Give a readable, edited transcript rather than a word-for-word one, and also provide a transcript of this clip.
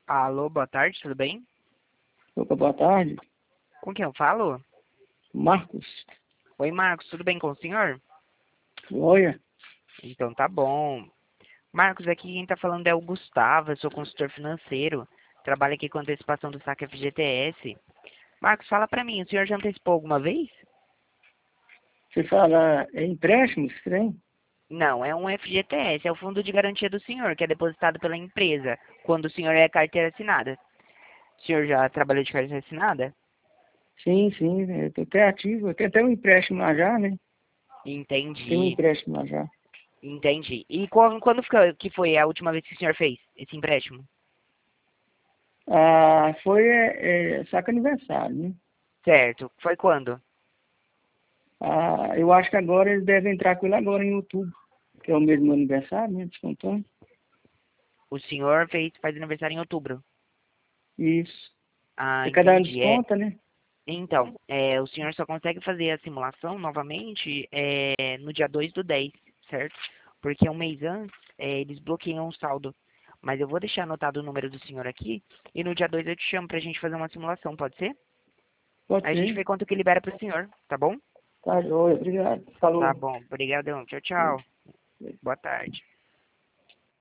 Alô, boa tarde, tudo bem? Opa, boa tarde. Com quem eu falo? Marcos. Oi, Marcos, tudo bem com o senhor? Olha, Então tá bom. Marcos, aqui quem tá falando é o Gustavo, eu sou consultor financeiro. Trabalho aqui com antecipação do saque FGTS. Marcos, fala pra mim, o senhor já antecipou alguma vez? você fala, é empréstimo, você tem? Não, é um FGTS, é o fundo de garantia do senhor, que é depositado pela empresa, quando o senhor é carteira assinada. O senhor já trabalhou de carteira assinada? Sim, sim, eu tô até ativo. Eu tenho até um empréstimo lá já, né? Tem um Entendi, empréstimo lá já. entendi. E quando que foi a última vez que o senhor fez esse empréstimo? Ah, foi saco aniversário, né? Certo, foi quando? Ah, eu acho que agora eles devem entrar com ele agora em outubro, que é o mesmo aniversário, né? Descontando. O senhor faz aniversário em outubro. Isso. Ah, É cada ano entendi. desconta, né? Então, o senhor só consegue fazer a simulação novamente no dia 2/10, certo? Porque um mês antes, eles bloqueiam o saldo. Mas eu vou deixar anotado o número do senhor aqui e no dia 2 eu te chamo pra gente fazer uma simulação, pode ser? Pode Aí a gente ser. vê quanto que libera pro senhor, tá bom? Tá, joia. Obrigado. Tá Falou. bom, obrigadão. Tchau, tchau. Boa tarde.